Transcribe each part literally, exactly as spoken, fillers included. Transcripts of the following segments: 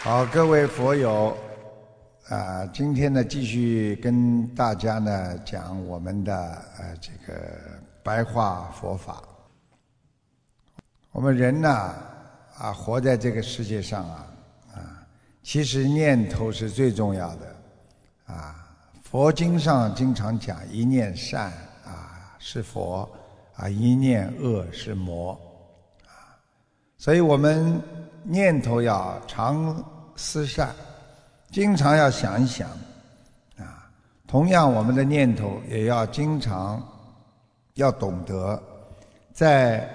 好，各位佛友，啊，今天呢继续跟大家呢讲我们的呃这个白话佛法。我们人呢啊活在这个世界上啊啊，其实念头是最重要的啊。佛经上经常讲一念善啊是佛啊，一念恶是魔啊，所以我们念头要常思善，经常要想一想啊。同样，我们的念头也要经常要懂得，在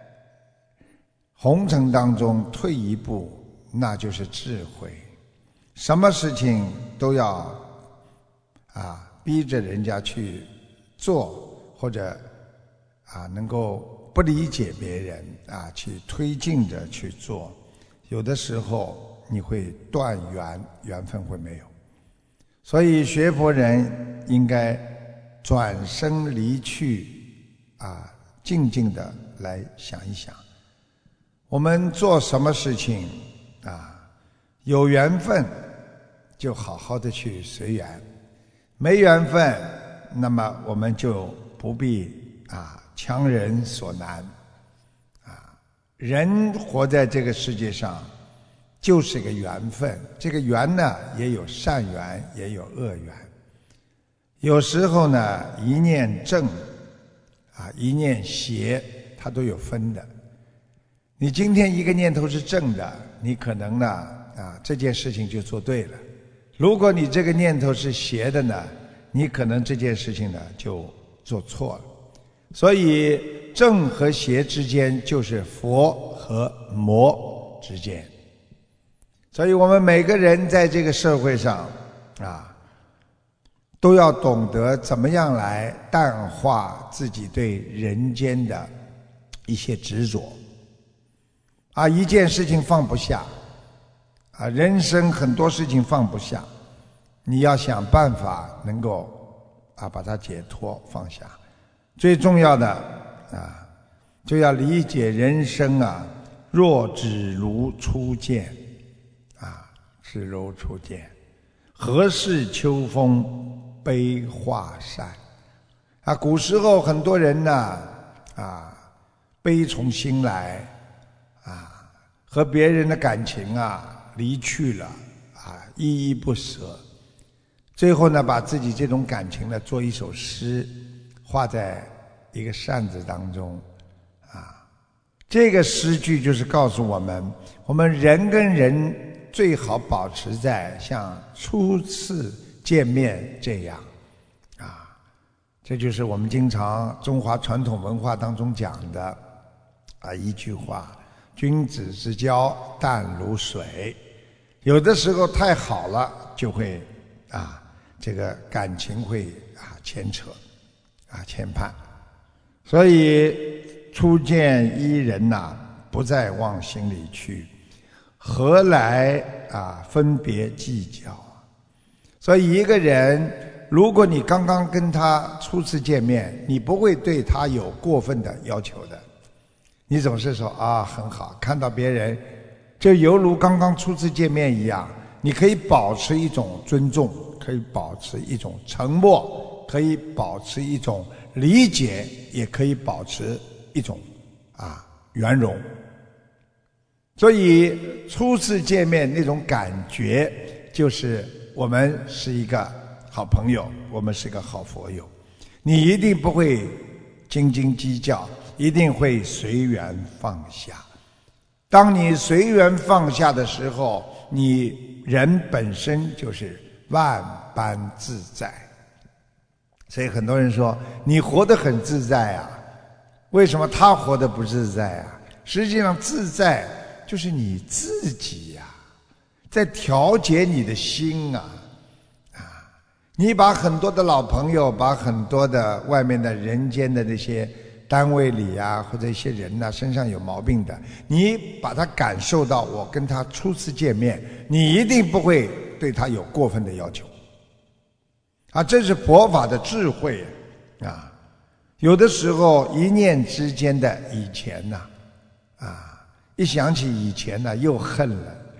红尘当中退一步，那就是智慧。什么事情都要啊逼着人家去做，或者啊能够不理解别人啊去推进着去做，有的时候你会断缘，缘分会没有。所以学佛人应该转身离去啊，静静的来想一想，我们做什么事情啊，有缘分就好好的去随缘，没缘分那么我们就不必啊强人所难啊。人活在这个世界上就是个缘分，这个缘呢也有善缘也有恶缘，有时候呢一念正啊一念邪它都有分的。你今天一个念头是正的，你可能呢啊这件事情就做对了，如果你这个念头是邪的呢，你可能这件事情呢就做错了。所以正和邪之间就是佛和魔之间。所以我们每个人在这个社会上啊，都要懂得怎么样来淡化自己对人间的一些执着啊，一件事情放不下啊，人生很多事情放不下，你要想办法能够啊把它解脱放下。最重要的啊，就要理解人生啊，若只如初见啊，只如初见，何事秋风悲画扇啊。古时候很多人呢啊，悲从心来啊，和别人的感情啊离去了啊，依依不舍，最后呢把自己这种感情呢做一首诗，画在一个扇子当中啊。这个诗句就是告诉我们，我们人跟人最好保持在像初次见面这样啊。这就是我们经常中华传统文化当中讲的啊一句话，君子之交淡如水。有的时候太好了，就会啊这个感情会啊牵扯啊牵绊。所以初见一人呐、啊，不再往心里去，何来啊分别计较。所以一个人，如果你刚刚跟他初次见面，你不会对他有过分的要求的，你总是说啊很好，看到别人就犹如刚刚初次见面一样，你可以保持一种尊重，可以保持一种沉默，可以保持一种理解，也可以保持一种啊圆融。所以初次见面那种感觉，就是我们是一个好朋友，我们是个好佛友，你一定不会斤斤计较，一定会随缘放下。当你随缘放下的时候，你人本身就是万般自在。所以很多人说你活得很自在啊，为什么他活得不自在啊？实际上自在就是你自己呀、啊，在调节你的心啊啊！你把很多的老朋友，把很多的外面的人间的那些单位里啊，或者一些人呐、啊，身上有毛病的，你把他感受到，我跟他初次见面，你一定不会对他有过分的要求啊！这是佛法的智慧啊！有的时候一念之间的以前呐、啊，啊，一想起以前呢、啊，又恨了。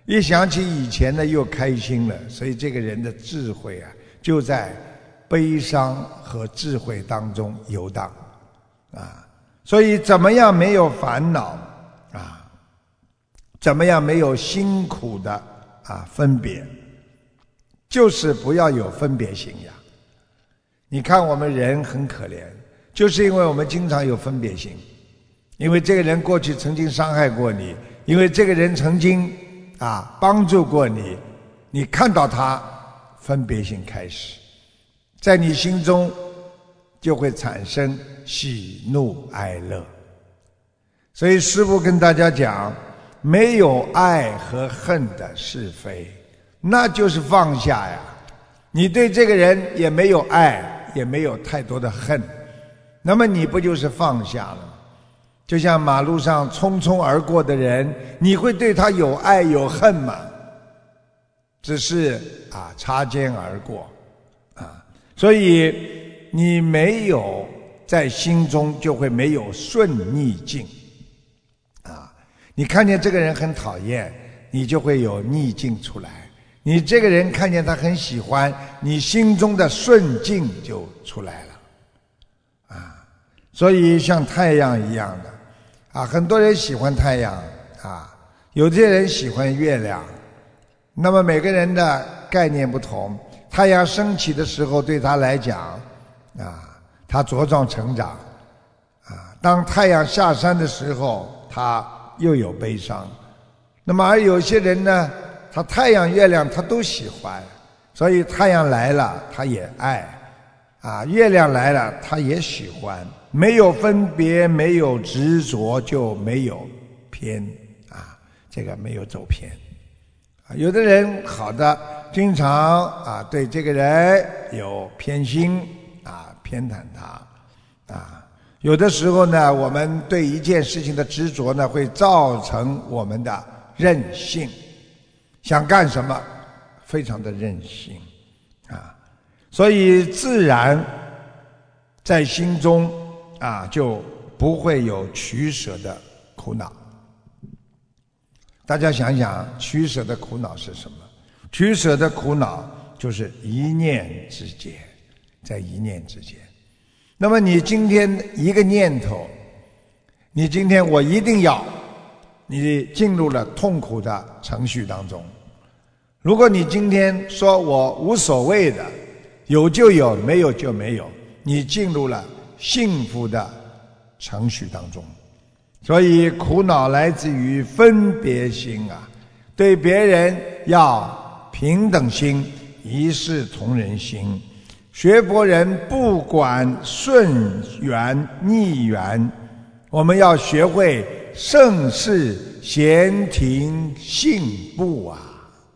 一想起以前呢，又开心了。所以这个人的智慧啊，就在悲伤和智慧当中游荡啊。所以怎么样没有烦恼啊？怎么样没有辛苦的啊分别？就是不要有分别心呀。你看我们人很可怜，就是因为我们经常有分别心，因为这个人过去曾经伤害过你，因为这个人曾经啊帮助过你，你看到他，分别心开始，在你心中就会产生喜怒哀乐。所以师父跟大家讲，没有爱和恨的是非，那就是放下呀。你对这个人也没有爱，也没有太多的恨，那么你不就是放下了吗？就像马路上匆匆而过的人，你会对他有爱有恨吗？只是啊擦肩而过啊。所以你没有在心中，就会没有顺逆境啊。你看见这个人很讨厌，你就会有逆境出来。你这个人看见他很喜欢，你心中的顺境就出来了啊。所以像太阳一样的啊，很多人喜欢太阳啊，有些人喜欢月亮。那么每个人的概念不同，太阳升起的时候对他来讲啊，他茁壮成长啊。当太阳下山的时候，他又有悲伤。那么而有些人呢，他太阳月亮他都喜欢，所以太阳来了他也爱啊，月亮来了他也喜欢。没有分别，没有执着，就没有偏啊，这个没有走偏啊。有的人好的经常啊对这个人有偏心啊，偏袒他啊。有的时候呢，我们对一件事情的执着呢，会造成我们的任性，想干什么非常的任性啊。所以自然在心中啊就不会有取舍的苦恼。大家想想，取舍的苦恼是什么？取舍的苦恼就是一念之间，在一念之间。那么你今天一个念头，你今天我一定要，你进入了痛苦的程序当中。如果你今天说我无所谓的，有就有，没有就没有，你进入了幸福的程序当中。所以苦恼来自于分别心啊，对别人要平等心，一视同仁心。学佛人不管顺缘逆缘，我们要学会胜事闲庭信步啊。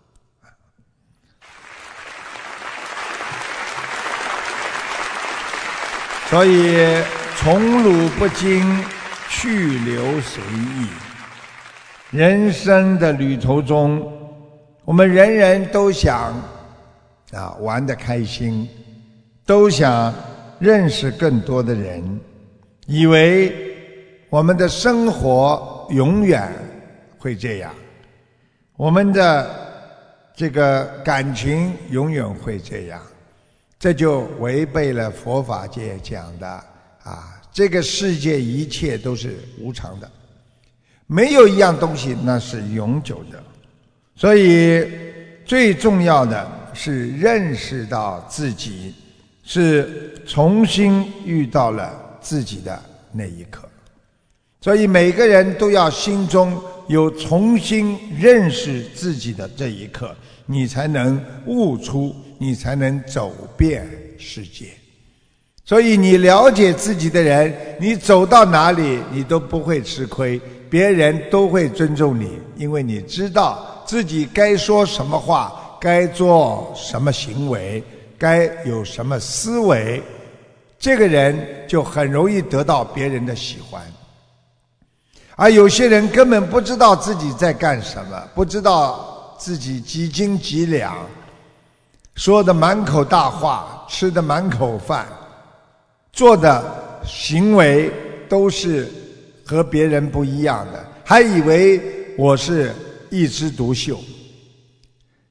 所以宠辱不惊，去留随意。人生的旅途中，我们人人都想啊玩得开心，都想认识更多的人，以为我们的生活永远会这样，我们的这个感情永远会这样。这就违背了佛法界讲的啊，这个世界一切都是无常的，没有一样东西那是永久的。所以最重要的是认识到自己，是重新遇到了自己的那一刻。所以每个人都要心中有重新认识自己的这一刻，你才能悟出，你才能走遍世界。所以你了解自己的人，你走到哪里你都不会吃亏，别人都会尊重你，因为你知道自己该说什么话，该做什么行为，该有什么思维，这个人就很容易得到别人的喜欢。而有些人根本不知道自己在干什么，不知道自己几斤几两，说的满口大话，吃的满口饭，做的行为都是和别人不一样的，还以为我是一枝独秀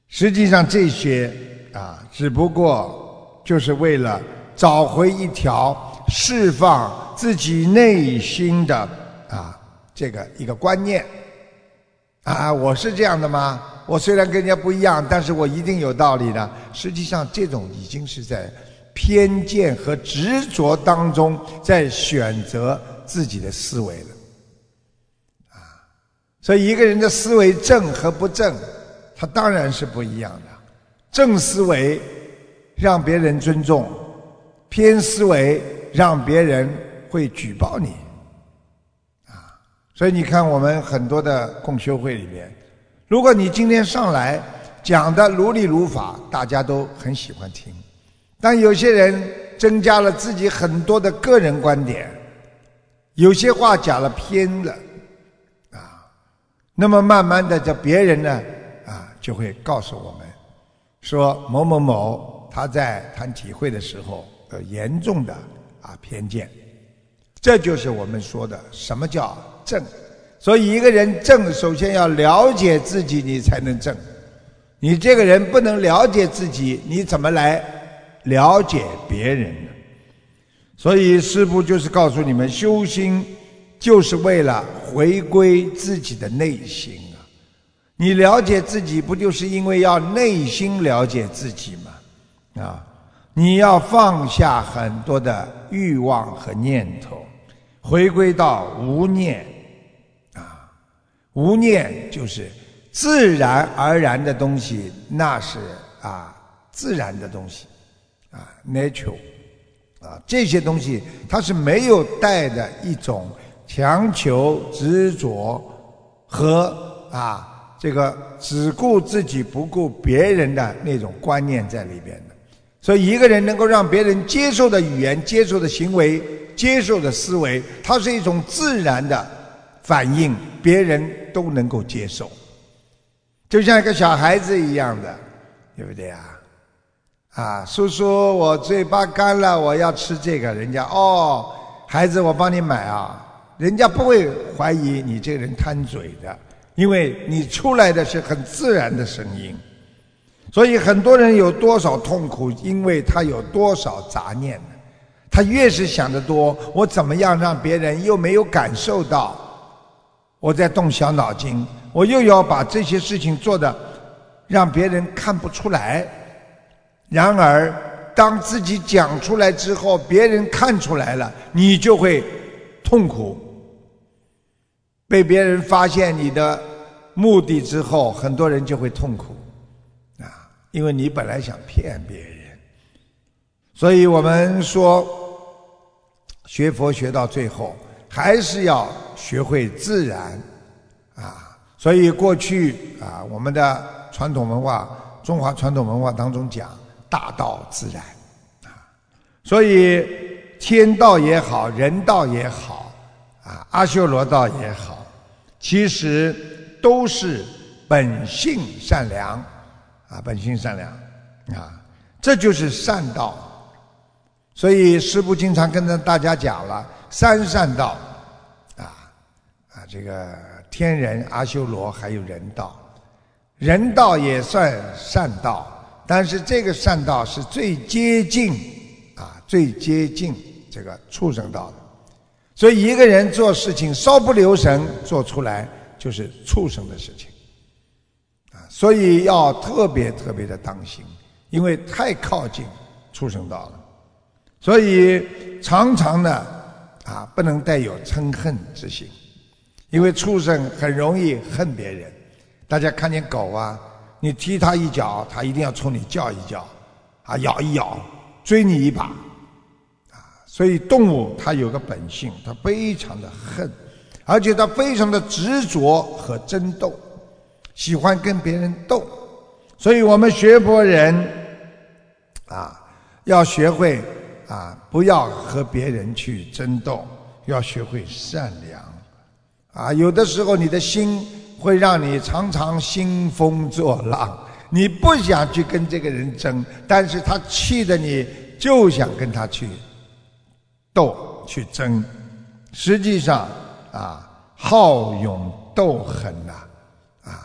实际上这些啊，只不过就是为了找回一条释放自己内心的啊这个一个观念啊，我是这样的吗？我虽然跟人家不一样，但是我一定有道理的。实际上这种已经是在偏见和执着当中在选择自己的思维了啊。所以一个人的思维正和不正，它当然是不一样的。正思维让别人尊重，偏思维让别人会举报你啊。所以你看我们很多的共修会里面，如果你今天上来讲的如理如法，大家都很喜欢听。但有些人增加了自己很多的个人观点，有些话讲了偏了啊，那么慢慢的这别人呢啊就会告诉我们说某某某他在谈体会的时候有严重的啊偏见。这就是我们说的什么叫正。所以一个人正，首先要了解自己，你才能正。你这个人不能了解自己，你怎么来了解别人呢？所以师父就是告诉你们，修心就是为了回归自己的内心啊。你了解自己，不就是因为要内心了解自己吗？啊，你要放下很多的欲望和念头，回归到无念啊。无念就是自然而然的东西，那是啊自然的东西啊 natural 啊，这些东西它是没有带的一种强求执着和啊这个只顾自己不顾别人的那种观念在里边的。所以一个人能够让别人接受的语言、接受的行为、接受的思维，它是一种自然的反应，别人都能够接受，就像一个小孩子一样的，对不对啊？啊，叔叔，我嘴巴干了，我要吃这个。人家哦，孩子，我帮你买啊。人家不会怀疑你这个人贪嘴的，因为你出来的是很自然的声音。所以很多人有多少痛苦，因为他有多少杂念呢？他越是想得多，我怎么样让别人又没有感受到我在动小脑筋，我又要把这些事情做得让别人看不出来。然而当自己讲出来之后，别人看出来了，你就会痛苦。被别人发现你的目的之后，很多人就会痛苦啊，因为你本来想骗别人。所以我们说学佛学到最后还是要学会自然啊。所以过去啊，我们的传统文化，中华传统文化当中讲大道自然啊，所以天道也好，人道也好啊，阿修罗道也好，其实都是本性善良啊，本性善良啊，这就是善道。所以师父经常跟着大家讲了三善道啊啊，这个天人、阿修罗还有人道。人道也算善道，但是这个善道是最接近啊，最接近这个畜生道的。所以一个人做事情稍不留神做出来就是畜生的事情啊，所以要特别特别的当心，因为太靠近畜生道了。所以常常呢啊，不能带有嗔恨之心，因为畜生很容易恨别人。大家看见狗啊，你踢它一脚，它一定要冲你叫一叫啊，咬一咬，追你一把啊。所以动物它有个本性，它非常的恨，而且它非常的执着和争斗，喜欢跟别人斗。所以我们学佛人啊，要学会啊，不要和别人去争斗，要学会善良啊。有的时候你的心会让你常常兴风作浪，你不想去跟这个人争，但是他气得你就想跟他去斗去争。实际上啊，好勇斗狠呐啊，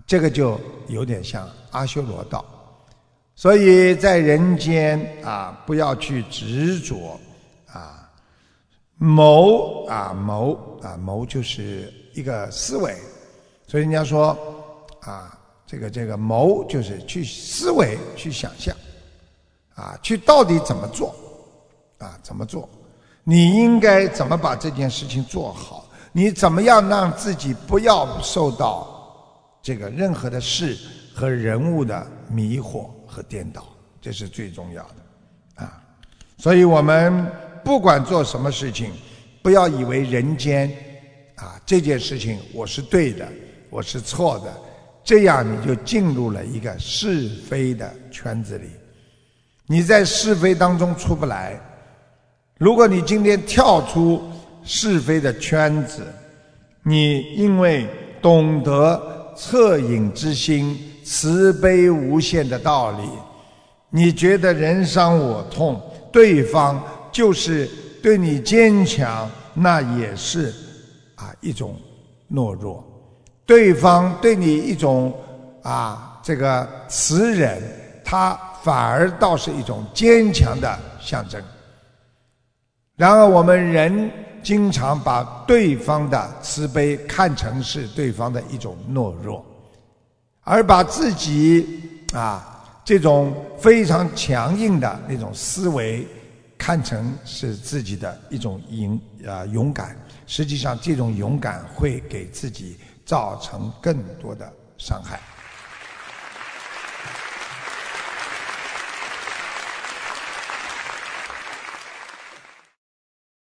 这个就有点像阿修罗道。所以在人间啊，不要去执着啊，谋啊谋啊谋就是一个思维，所以人家说啊，这个这个谋就是去思维、去想象啊，去到底怎么做啊？怎么做？你应该怎么把这件事情做好？你怎么样让自己不要受到这个任何的事和人物的迷惑和颠倒？这是最重要的啊！所以我们不管做什么事情，不要以为人间啊这件事情我是对的，我是错的，这样你就进入了一个是非的圈子里，你在是非当中出不来。如果你今天跳出是非的圈子，你因为懂得恻隐之心、慈悲无限的道理，你觉得人伤我痛，对方就是对你坚强，那也是啊一种懦弱。对方对你一种啊这个慈忍，他反而倒是一种坚强的象征。然而我们人经常把对方的慈悲看成是对方的一种懦弱，而把自己啊这种非常强硬的那种思维看成是自己的一种勇啊勇敢，实际上这种勇敢会给自己造成更多的伤害。